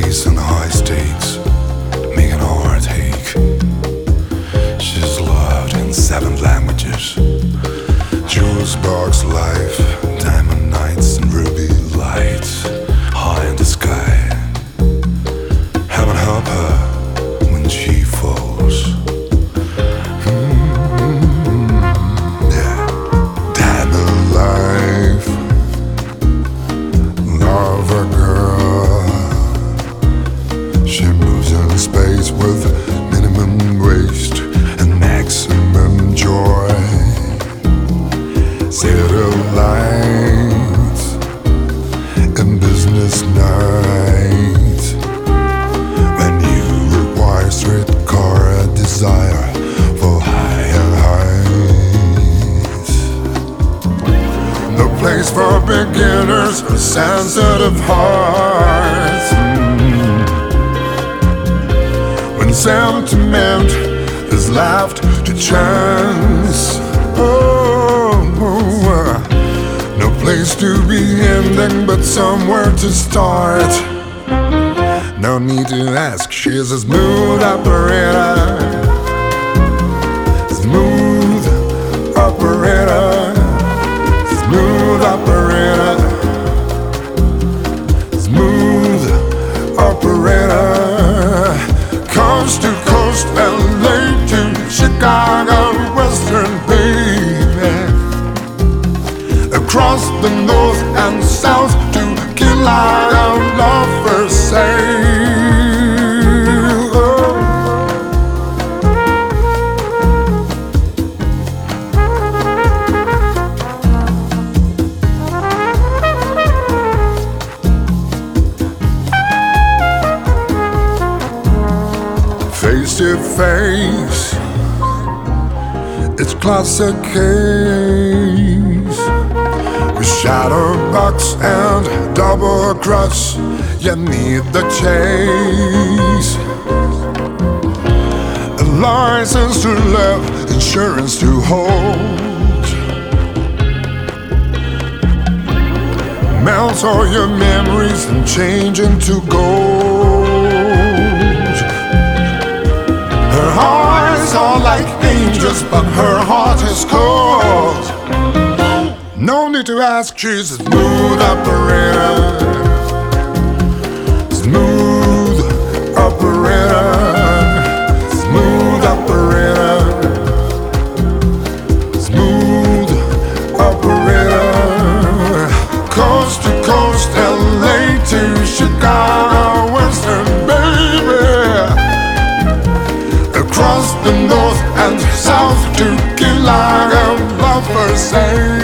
bass and high stakes, make an heart ache. She's loved in 7 languages. Jewels box life, diamond nights and ruby lights, high in the sky. Heaven help her when she falls. Yeah. Diamond life, love a girl. She moves in space with minimum waste and maximum joy. Zero lights and business nights. When you require streetcar a desire for higher heights. No place for beginners or sensitive hearts. When sentiment is left to chance. No place to be ending, but somewhere to start. No need to ask, she's a smooth operator. Smooth operator. Smooth operator. Smooth operator. Coast to coast, LA to Chicago, Western baby. Across the north and south to Killarney, love for sale. Face to face, it's classic case. With shadowbox and double cross, you need the chase. A license to live, insurance to hold. Melt all your memories and change into gold. Her eyes are like angels, but her heart is cold. No need to ask, she's a smooth operator. Smooth operator. Smooth operator. Smooth operator. Coast to coast, LA to Chicago, Western baby. Across the north and south to Killarney, love for sale.